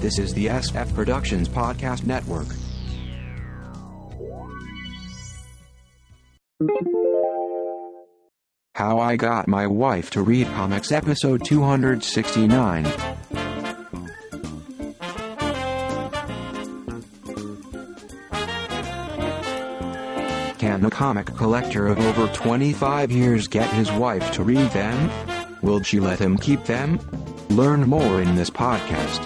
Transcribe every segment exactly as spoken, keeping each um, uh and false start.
This is the S F Productions Podcast Network. How I Got My Wife to Read Comics, episode two hundred sixty-nine. Can a comic collector of over twenty-five years get his wife to read them? Will she let him keep them? Learn more in this podcast.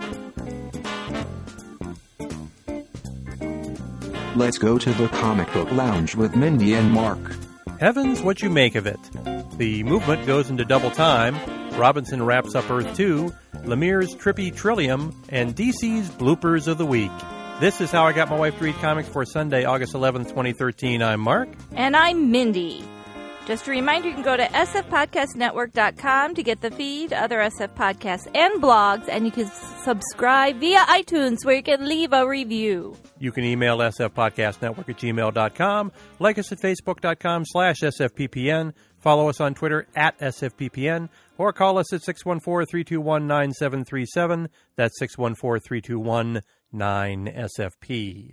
Let's go to the comic book lounge with Mindy and Mark. Heavens, what you make of it. The movement goes into double time, Robinson wraps up Earth two, Lemire's Trippy Trillium, and D C's Bloopers of the Week. This is How I Got My Wife to Read Comics for Sunday, August eleventh, twenty thirteen. I'm Mark. And I'm Mindy. Just a reminder, you can go to s f podcast network dot com to get the feed, other S F podcasts and blogs, and you can subscribe via iTunes where you can leave a review. You can email sfpodcastnetwork at gmail dot com, like us at facebook dot com slash sfppn, follow us on Twitter at sfppn, or call us at six one four, three two one, nine seven three seven. That's six one four, three two one, nine S F P.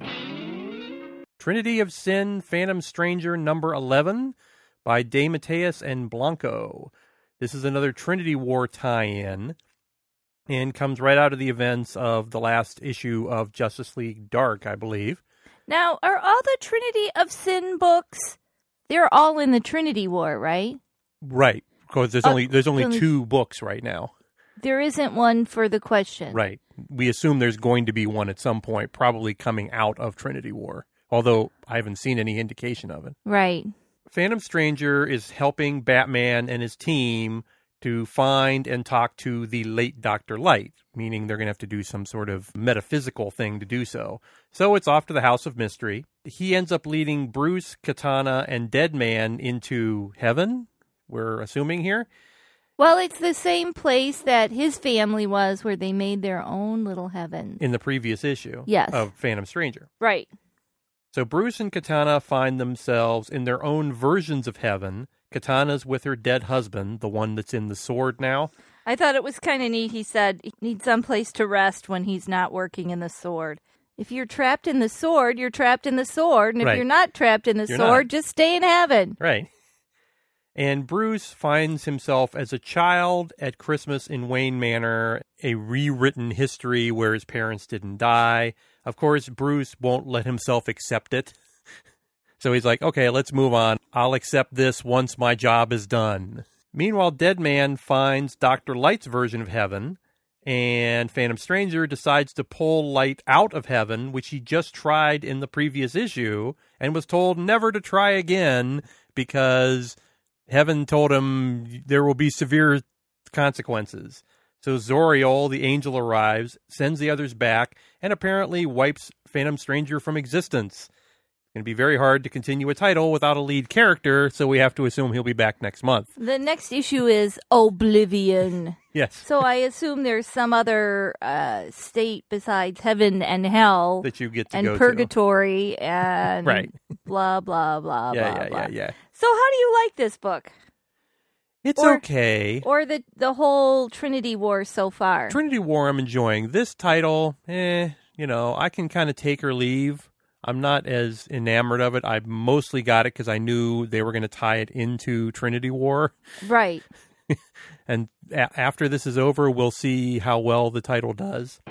Trinity of Sin, Phantom Stranger, number eleven, by DeMatteis and Blanco. This is another Trinity War tie-in, and comes right out of the events of the last issue of Justice League Dark, I believe. Now, are all the Trinity of Sin books, they're all in the Trinity War, right? Right, because there's uh, only there's only only... two books right now. There isn't one for the Question. Right. We assume there's going to be one at some point, probably coming out of Trinity War, although I haven't seen any indication of it. Right. Phantom Stranger is helping Batman and his team to find and talk to the late Doctor Light, meaning they're going to have to do some sort of metaphysical thing to do so. So it's off to the House of Mystery. He ends up leading Bruce, Katana, and Deadman into heaven, we're assuming here. Well, it's the same place that his family was, where they made their own little heaven. In the previous issue yes. of Phantom Stranger. Right. So Bruce and Katana find themselves in their own versions of heaven. Katana's with her dead husband, the one that's in the sword now. I thought it was kind of neat. He said he needs someplace to rest when he's not working in the sword. If you're trapped in the sword, you're trapped in the sword. And if right. you're not trapped in the you're sword, not. just stay in heaven. Right. And Bruce finds himself as a child at Christmas in Wayne Manor, a rewritten history where his parents didn't die. Of course, Bruce won't let himself accept it. So he's like, okay, let's move on. I'll accept this once my job is done. Meanwhile, Deadman finds Doctor Light's version of heaven, and Phantom Stranger decides to pull Light out of heaven, which he just tried in the previous issue, and was told never to try again because heaven told him there will be severe consequences. So Zoriel, the angel, arrives, sends the others back, and apparently wipes Phantom Stranger from existence. It's going to be very hard to continue a title without a lead character, so we have to assume he'll be back next month. The next issue is Oblivion. Yes. So I assume there's some other uh, state besides heaven and hell that you get to and go purgatory to. and right. blah, blah, blah, yeah, blah, yeah, blah. yeah, yeah. So how do you like this book? It's or, okay. Or the, the whole Trinity War so far? Trinity War I'm enjoying. This title, eh, you know, I can kind of take or leave. I'm not as enamored of it. I mostly got it because I knew they were going to tie it into Trinity War. Right. And a- after this is over, we'll see how well the title does.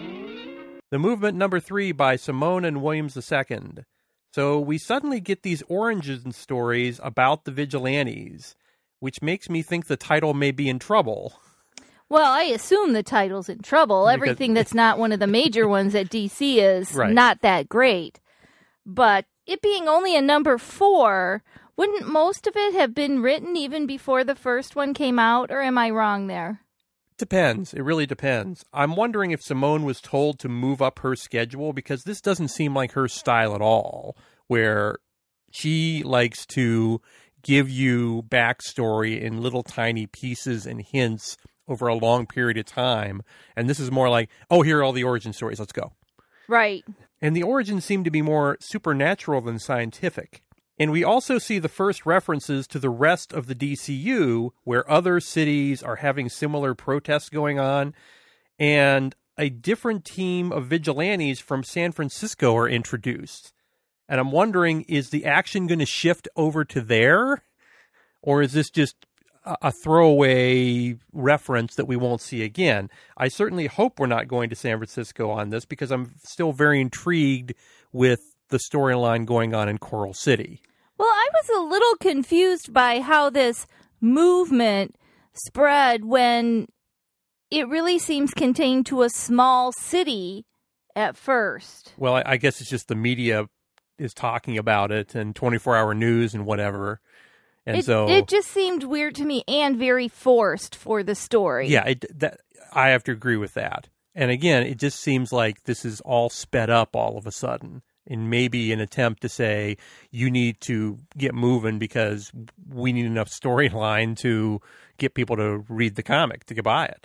The Movement number three by Simone and Williams the Second. So we suddenly get these origin stories about the vigilantes, which makes me think the title may be in trouble. Well, I assume the title's in trouble. Because Everything that's not one of the major ones at D C is right. not that great. But it being only a number four, wouldn't most of it have been written even before the first one came out, or am I wrong there? Depends. It really depends. I'm wondering if Simone was told to move up her schedule, because this doesn't seem like her style at all, where she likes to give you backstory in little tiny pieces and hints over a long period of time. And this is more like, oh, here are all the origin stories. Let's go. Right. And the origins seem to be more supernatural than scientific. And we also see the first references to the rest of the D C U, where other cities are having similar protests going on. And a different team of vigilantes from San Francisco are introduced. And I'm wondering, is the action going to shift over to there? Or is this just a, a throwaway reference that we won't see again? I certainly hope we're not going to San Francisco on this, because I'm still very intrigued with the storyline going on in Coral City. Well, I was a little confused by how this movement spread when it really seems contained to a small city at first. Well, I, I guess it's just the media is talking about it, and twenty-four hour news and whatever. And it, so it just seemed weird to me and very forced for the story. Yeah, it, that, I have to agree with that. And again, it just seems like this is all sped up all of a sudden, and maybe an attempt to say you need to get moving because we need enough storyline to get people to read the comic, to buy it.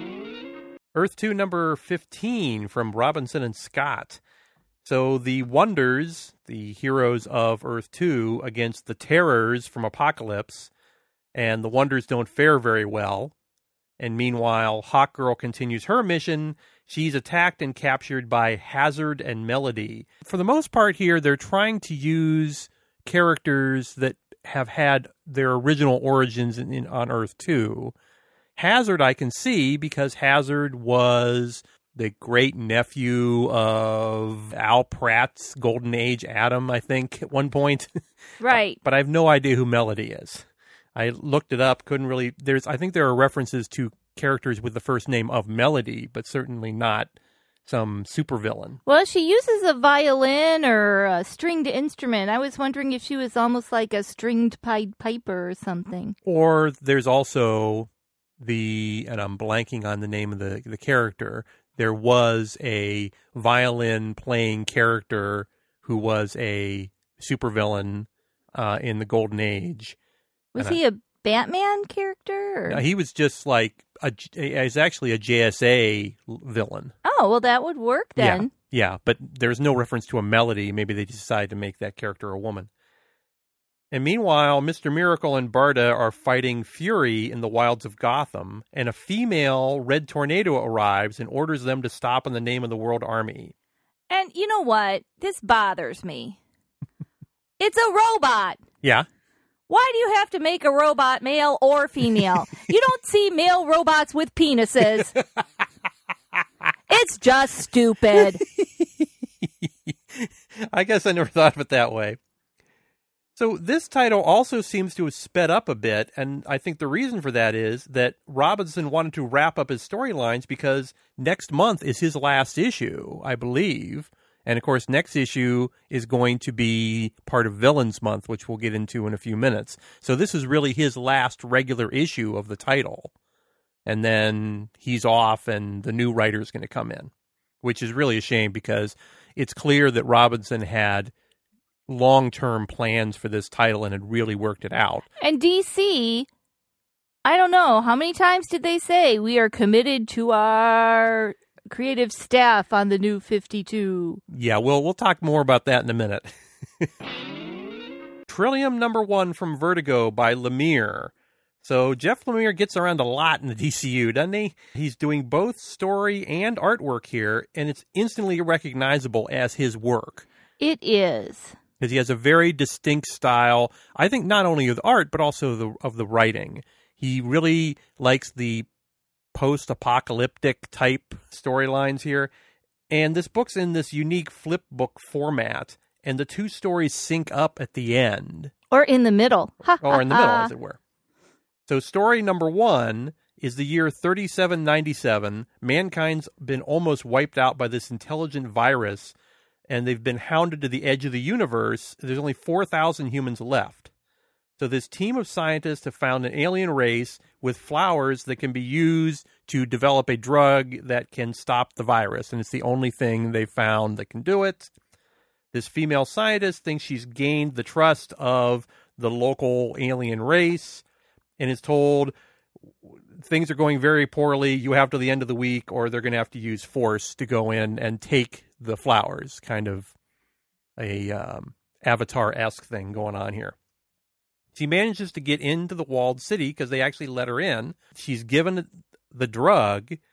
Earth two number fifteen from Robinson and Scott. So the Wonders, the heroes of Earth two, against the Terrors from Apocalypse, and the Wonders don't fare very well. And meanwhile, Hawkgirl continues her mission. She's attacked and captured by Hazard and Melody. For the most part here, they're trying to use characters that have had their original origins in, in on Earth two. Hazard I can see, because Hazard was the great nephew of Al Pratt's Golden Age Atom, I think, at one point. Right. But I have no idea who Melody is. I looked it up, couldn't really... There's, I think there are references to characters with the first name of Melody, but certainly not some supervillain. Well, she uses a violin or a stringed instrument. I was wondering if she was almost like a stringed Pied Piper or something. Or there's also the... And I'm blanking on the name of the, the character... There was a violin-playing character who was a supervillain uh, in the Golden Age. Was and he I, a Batman character? Or? No, he was just like, a, he's actually a J S A villain. Oh, well, that would work then. Yeah, yeah, but there's no reference to a Melody. Maybe they decided to make that character a woman. And meanwhile, Mister Miracle and Barda are fighting Fury in the wilds of Gotham, and a female Red Tornado arrives and orders them to stop in the name of the World Army. And you know what? This bothers me. It's a robot. Yeah. Why do you have to make a robot male or female? You don't see male robots with penises. It's just stupid. I guess I never thought of it that way. So this title also seems to have sped up a bit, and I think the reason for that is that Robinson wanted to wrap up his storylines because next month is his last issue, I believe. And, of course, next issue is going to be part of Villains Month, which we'll get into in a few minutes. So this is really his last regular issue of the title. And then he's off, and the new writer is going to come in, which is really a shame because it's clear that Robinson had long-term plans for this title and had really worked it out. And D C, I don't know, how many times did they say we are committed to our creative staff on the new fifty-two? Yeah, well, we'll talk more about that in a minute. Trillium number one from Vertigo by Lemire. So Jeff Lemire gets around a lot in the D C U, doesn't he? He's doing both story and artwork here, and it's instantly recognizable as his work. It is. Because he has a very distinct style, I think not only of the art, but also the, of the writing. He really likes the post-apocalyptic type storylines here. And this book's in this unique flip book format, and the two stories sync up at the end. Or in the middle. Or in the middle, as it were. So story number one is the year thirty-seven ninety-seven. Mankind's been almost wiped out by this intelligent virus, and they've been hounded to the edge of the universe. There's only four thousand humans left. So this team of scientists have found an alien race with flowers that can be used to develop a drug that can stop the virus, and it's the only thing they've found that can do it. This female scientist thinks she's gained the trust of the local alien race and is told things are going very poorly. You have to the end of the week, or they're going to have to use force to go in and take the flowers. Kind of a um, Avatar-esque thing going on here. She manages to get into the walled city because they actually let her in. She's given the drug,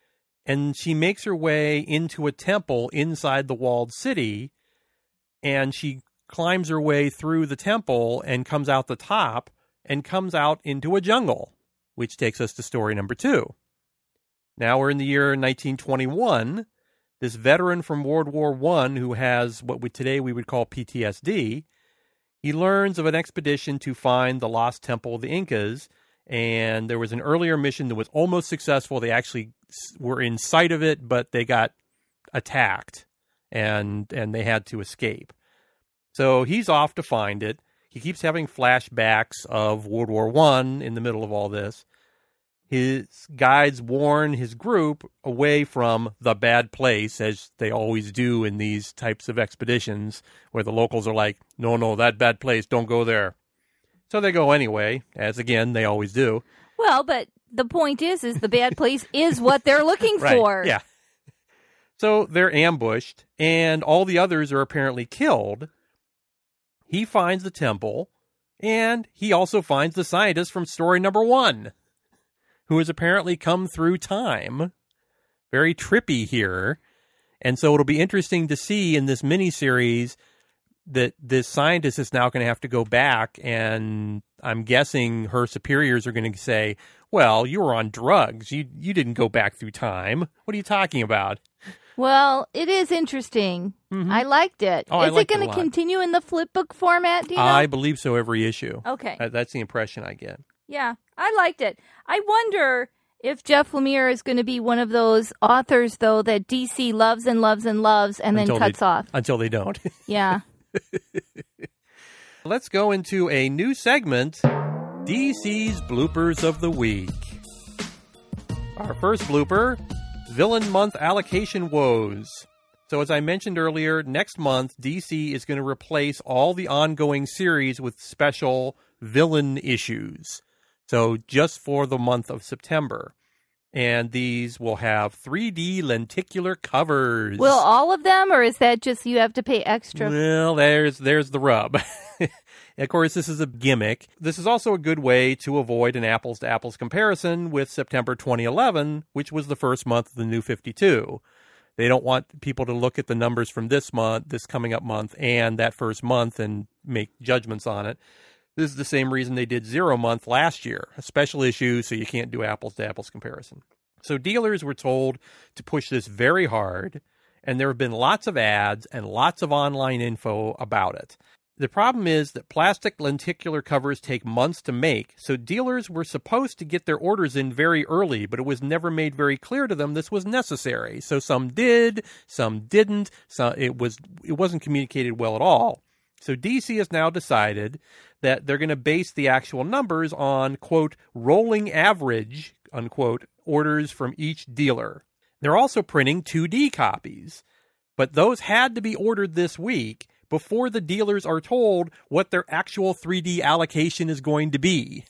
and she makes her way into a temple inside the walled city, and she climbs her way through the temple and comes out the top and comes out into a jungle, which takes us to story number two. Now we're in the year nineteen twenty-one. This veteran from World War One who has what we, today we would call P T S D, he learns of an expedition to find the lost temple of the Incas, and there was an earlier mission that was almost successful. They actually were in sight of it, but they got attacked, and and they had to escape. So he's off to find it. He keeps having flashbacks of World War One in the middle of all this. His guides warn his group away from the bad place, as they always do in these types of expeditions, where the locals are like, no, no, that bad place, don't go there. So they go anyway, as again, they always do. Well, but the point is, is the bad place is what they're looking right, for. Yeah. So they're ambushed, and all the others are apparently killed. He finds the temple, and he also finds the scientist from story number one, who has apparently come through time. Very trippy here. And so it'll be interesting to see in this miniseries that this scientist is now going to have to go back, and I'm guessing her superiors are going to say, well, you were on drugs. You you didn't go back through time. What are you talking about? Well, it is interesting. Mm-hmm. I liked it. Oh, I is liked it it going a to lot. continue in the flip book format, do you know? I believe so every issue. Okay. Uh, that's the impression I get. Yeah, I liked it. I wonder if Jeff Lemire is going to be one of those authors, though, that D C loves and loves and loves and Until then cuts they, off. Until they don't. Yeah. Let's go into a new segment, D C's Bloopers of the Week. Our first blooper, Villain Month Allocation Woes. So as I mentioned earlier, next month, D C is going to replace all the ongoing series with special villain issues. So just for the month of September. And these will have three D lenticular covers. Will all of them, or is that just you have to pay extra? Well, there's there's the rub. Of course, this is a gimmick. This is also a good way to avoid an apples-to-apples comparison with September twenty eleven, which was the first month of the New fifty-two. They don't want people to look at the numbers from this month, this coming up month, and that first month and make judgments on it. This is the same reason they did Zero Month last year, a special issue, so you can't do apples-to-apples comparison. So dealers were told to push this very hard, and there have been lots of ads and lots of online info about it. The problem is that plastic lenticular covers take months to make, so dealers were supposed to get their orders in very early, but it was never made very clear to them this was necessary. So some did, some didn't, so it was it wasn't communicated well at all. So D C has now decided that they're going to base the actual numbers on, quote, rolling average, unquote, orders from each dealer. They're also printing two D copies, but those had to be ordered this week before the dealers are told what their actual three D allocation is going to be.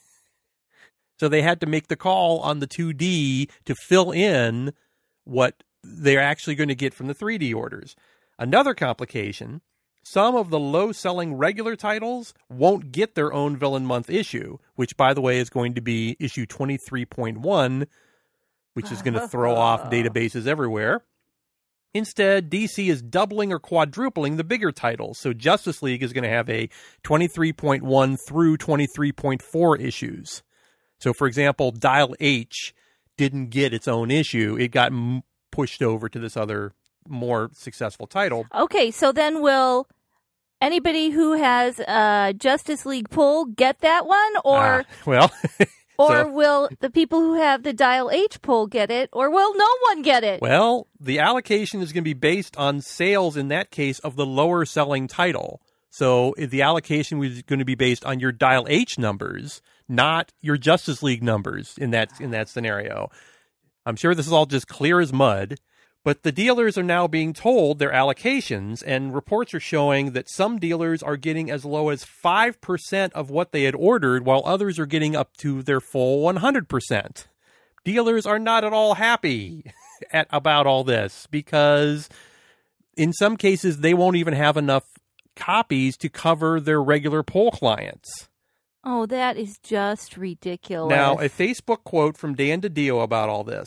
So they had to make the call on the two D to fill in what they're actually going to get from the three D orders. Another complication, some of the low-selling regular titles won't get their own Villain Month issue, which, by the way, is going to be issue twenty-three point one, which is going to throw off databases everywhere. Instead, D C is doubling or quadrupling the bigger titles. So Justice League is going to have a twenty-three point one through twenty-three point four issues. So, for example, Dial H didn't get its own issue. It got m- pushed over to this other more successful title. Okay, so then will anybody who has a Justice League pull get that one? Or Ah, well... Or So- will the people who have the Dial H pull get it, or will no one get it? Well, the allocation is going to be based on sales, in that case, of the lower selling title. So the allocation was going to be based on your Dial H numbers, not your Justice League numbers in that in that scenario. I'm sure this is all just clear as mud, but the dealers are now being told their allocations, and reports are showing that some dealers are getting as low as five percent of what they had ordered, while others are getting up to their full one hundred percent. Dealers are not at all happy at, about all this, because in some cases they won't even have enough copies to cover their regular poll clients. Oh, that is just ridiculous. Now, a Facebook quote from Dan DiDio about all this.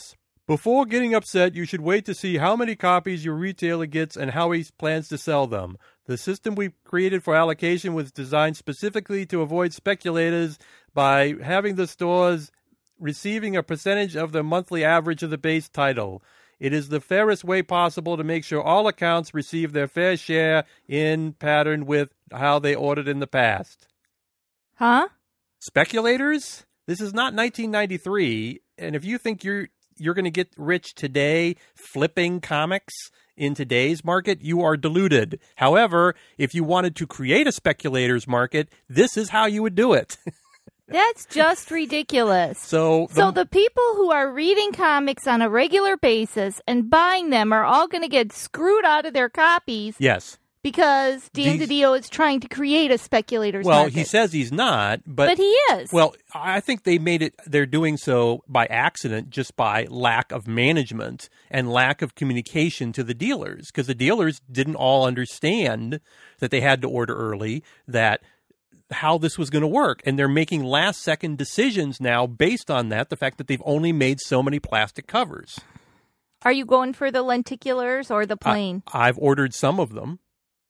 Before getting upset, you should wait to see how many copies your retailer gets and how he plans to sell them. The system we created for allocation was designed specifically to avoid speculators by having the stores receiving a percentage of the monthly average of the base title. It is the fairest way possible to make sure all accounts receive their fair share in pattern with how they ordered in the past. Huh? Speculators? This is not nineteen ninety-three, and if you think you're you're going to get rich today flipping comics in today's market, you are deluded. However, if you wanted to create a speculators market, this is how you would do it. That's just ridiculous. So the, so the people who are reading comics on a regular basis and buying them are all going to get screwed out of their copies. Yes. Because Dan These, DiDio is trying to create a speculators well, market. Well, he says he's not, but... But he is. Well, I think they made it... They're doing so by accident, just by lack of management and lack of communication to the dealers. Because the dealers didn't all understand that they had to order early, that how this was going to work. And they're making last-second decisions now based on that, the fact that they've only made so many plastic covers. Are you going for the lenticulars or the plain? I, I've ordered some of them.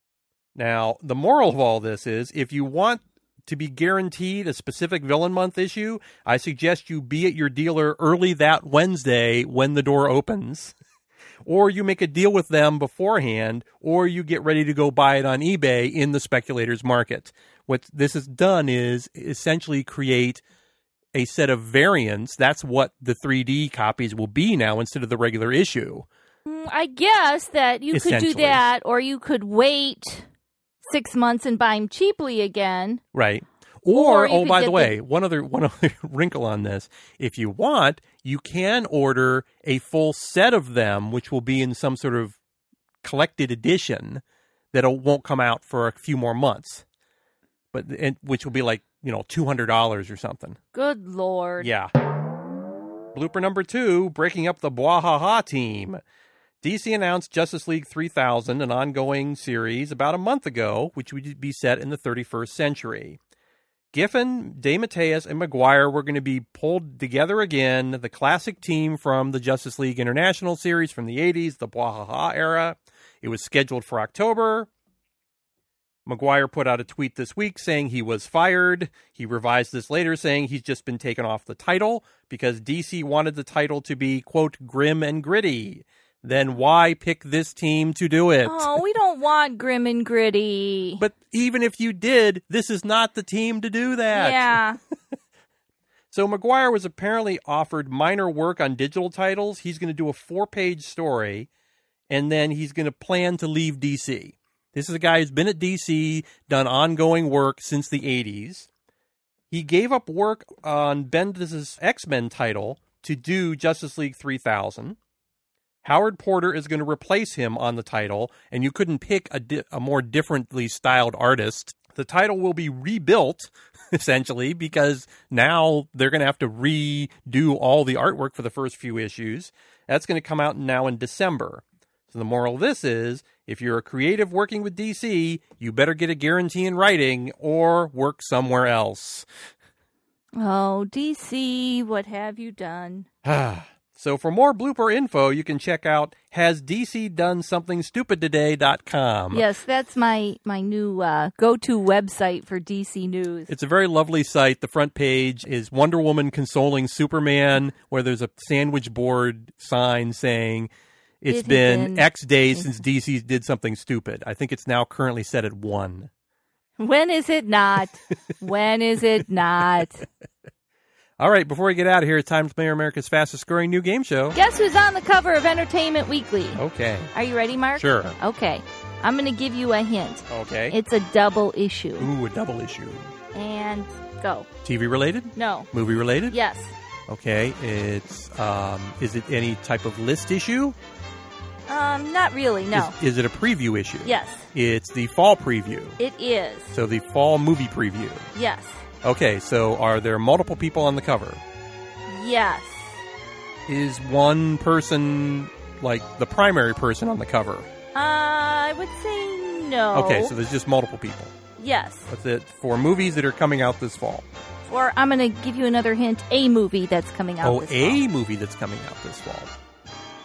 Now, the moral of all this is, if you want to be guaranteed a specific Villain Month issue, I suggest you be at your dealer early that Wednesday when the door opens. Or you make a deal with them beforehand, or you get ready to go buy it on eBay in the speculators market. What this has done is essentially create a set of variants. That's what the three D copies will be now instead of the regular issue. I guess that you could do that, or you could wait six months and buy them cheaply again. Right. Or, or oh, by the way, the... one other one other wrinkle on this. If you want, you can order a full set of them, which will be in some sort of collected edition that won't come out for a few more months, but and, which will be like, you know, two hundred dollars or something. Good Lord. Yeah. Blooper number two, breaking up the Bwahaha team. D C announced Justice League three thousand, an ongoing series, about a month ago, which would be set in the thirty-first century. Giffen, DeMatteis, and Maguire were going to be pulled together again, the classic team from the Justice League International series from the eighties, the Bwahaha era. It was scheduled for October. Maguire put out a tweet this week saying he was fired. He revised this later saying he's just been taken off the title because D C wanted the title to be, quote, grim and gritty. Then why pick this team to do it? Oh, we don't want grim and gritty. But even if you did, this is not the team to do that. Yeah. So Maguire was apparently offered minor work on digital titles. He's going to do a four-page story, and then he's going to plan to leave D C. This is a guy who's been at D C, done ongoing work since the eighties. He gave up work on Bendis' X-Men title to do Justice League three thousand. Howard Porter is going to replace him on the title, and you couldn't pick a, di- a more differently styled artist. The title will be rebuilt, essentially, because now they're going to have to redo all the artwork for the first few issues. That's going to come out now in December. So the moral of this is, if you're a creative working with D C, you better get a guarantee in writing or work somewhere else. Oh, D C, what have you done? So for more blooper info, you can check out has D C done something stupid today dot com. Yes, that's my, my new uh, go-to website for D C News. It's a very lovely site. The front page is Wonder Woman consoling Superman, where there's a sandwich board sign saying it's It been, been X days since D C did something stupid. I think it's now currently set at one. When is it not? When is it not? All right, before we get out of here, it's time to play America's fastest scoring new game show. Guess who's on the cover of Entertainment Weekly? Okay. Are you ready, Mark? Sure. Okay. I'm going to give you a hint. Okay. It's a double issue. Ooh, a double issue. And go. T V related? No. Movie related? Yes. Okay. It's, um, is it any type of list issue? Um, not really, no. Is, is it a preview issue? Yes. It's the fall preview. It is. So the fall movie preview. Yes. Okay, so are there multiple people on the cover? Yes. Is one person, like, the primary person on the cover? Uh, I would say no. Okay, so there's just multiple people. Yes. That's it for movies that are coming out this fall. Or I'm going to give you another hint, a movie that's coming out Oh, this a fall. movie that's coming out this fall.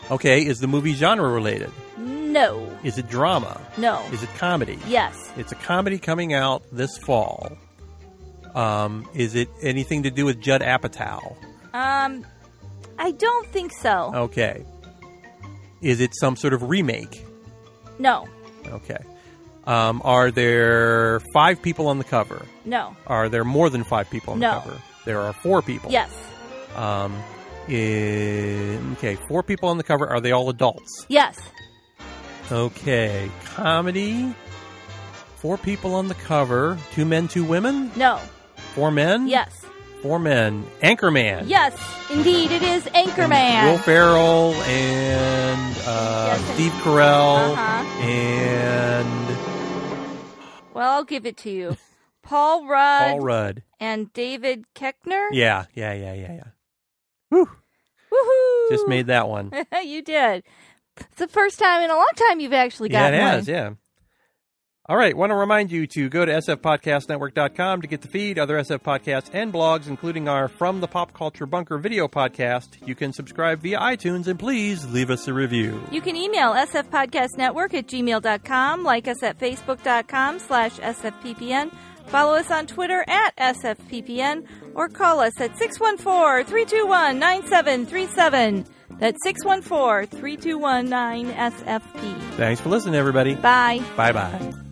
Okay, is the movie genre related? No. Is it drama? No. Is it comedy? Yes. It's a comedy coming out this fall. Um, is it anything to do with Judd Apatow? Um, I don't think so. Okay. Is it some sort of remake? No. Okay. Um, are there five people on the cover? No. Are there more than five people on No. the cover? There are four people. Yes. Um, in, okay, four people on the cover. Are they all adults? Yes. Okay. Comedy. Four people on the cover. Two men, two women? No. Four men? Yes. Four men. Anchorman. Yes, indeed, it is Anchorman. Will Ferrell and uh, Yes. Steve Carell Uh-huh. and Well, I'll give it to you. Paul Rudd, Paul Rudd. and David Koechner. Yeah, yeah, yeah, yeah, yeah. Woo! Woohoo! Just made that one. You did. It's the first time in a long time you've actually Yeah, gotten it one. has, yeah. All right, want to remind you to go to s f podcast network dot com to get the feed, other S F podcasts and blogs, including our From the Pop Culture Bunker video podcast. You can subscribe via iTunes, and please leave us a review. You can email sfpodcastnetwork at gmail dot com, like us at facebook dot com slash sfppn, follow us on Twitter at sfppn, or call us at six one four, three two one, nine seven three seven. That's six one four, three two one, nine S F P. Thanks for listening, everybody. Bye. Bye-bye.